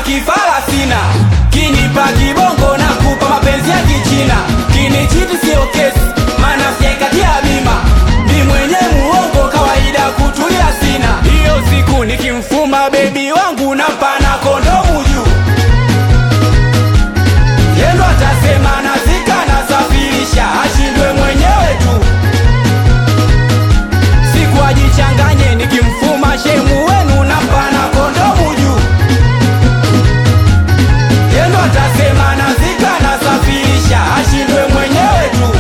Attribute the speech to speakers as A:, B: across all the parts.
A: kifala sina, kinipa kibongo na kupa mapenzi ya kichina. Kinichiti sio kesi, maana sijaikatia bima. Ni mwenye muongo kawaida kutulia sina. Hiyo siku nikimfuma baby wangu na pana kondomu juu, yendo atasema nazika nasafirisha, ashindwe mwenyewe tu. Siku ajichanganye nikimfuma shemu wenu na pana kondomu juu, yendo atasema nazika nasafirisha, ashindwe mwenyewe tu.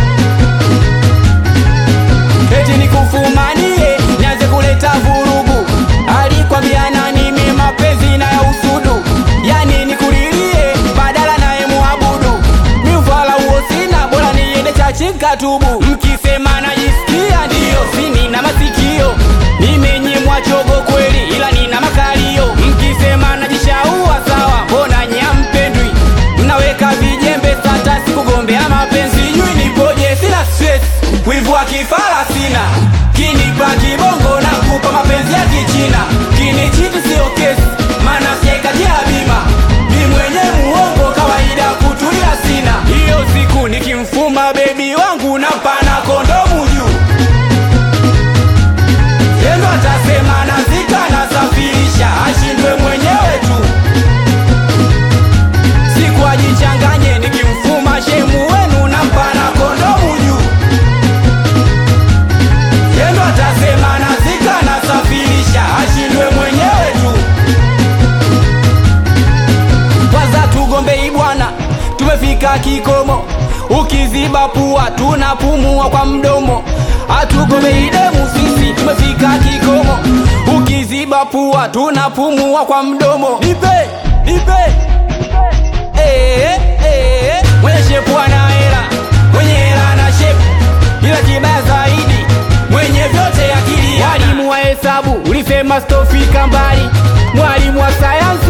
A: Eti nikufumanie nianze kuleta vurugu, alikwambia nani mimi mapenzi na ya usudu. Yani nikuririe badala naye muabudu, mifala huo sina bora niende chachika tubu. Mkisema najisikia ndio sini na masikio, nimenyimwa chogo kweli ila nina makalio. Mkisema najishaua sawa, mbona nyampendwi, mnaweka vijembe sata sikugombea mapenzi. Jui nipoje sina stress, wivu wa kifala sina, kinipa kibongo na kupa mapenzi ya kichina. Kinichiti sio kesi, maana sijaikatia bima. Ni mwenye muongo kawaida kutulia sina. Hiyo siku nikimfuma baby wangu na pana kondomu juu, yendo atasema nazika nasafirisha, ashindwe mwenyewe tu. Siku ajichanganye nikimfuma shemu wenu na pana kondomu juu, yendo atasema nazika nasafirisha, ashindwe mwenyewe tu. Kwanza tugombei bwana, tumefika kikomo. Ukiziba pua tunapumua kwa mdomo. Hatugombei demu sisi, tumefika kikomo. Ukiziba pua tunapumua kwa mdomo. Nipe, nipe mwenye shepu ana hela, mwenye hela na shepu, ila kibaya zaidi mwenye vyote akili. Mwalimu wa hesabu ulisema sitofika mbali, mwalimu wa sayansi